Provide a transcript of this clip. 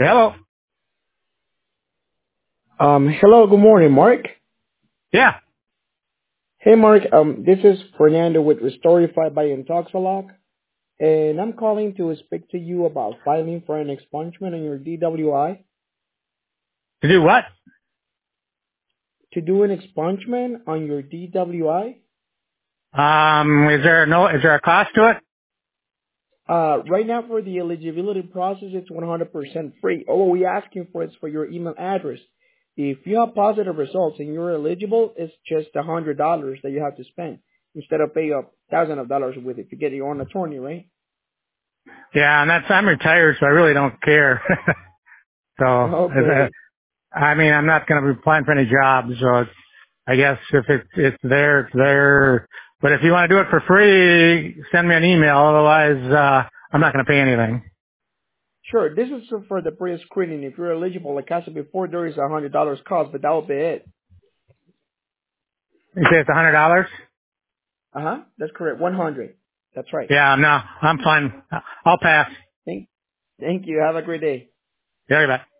Hello. Hello, good morning, Mark. Yeah. Hey, Mark. This is Fernando with Restorify by Intoxalock, and I'm calling to speak to you about filing for an expungement on your DWI. To do what? To do an expungement on your DWI, Is there a cost to it? right now for the eligibility process, it's 100% free. All we're asking for is for your email address. If you have positive results and you're eligible, it's just $100 that you have to spend instead of pay up thousands of dollars with it to get your own attorney, right? Yeah, and I'm retired, so I really don't care. so, Okay. I'm not going to be applying for any jobs, so I guess if it's there, it's there. But if you want to do it for free, send me an email. Otherwise, I'm not going to pay anything. Sure. This is for the pre-screening. If you're eligible, like I said before, there is $100 cost, but that will be it. You say it's $100? That's correct. 100. That's right. Yeah, no, I'm fine. I'll pass. Thank you. Have a great day. Yeah, bye.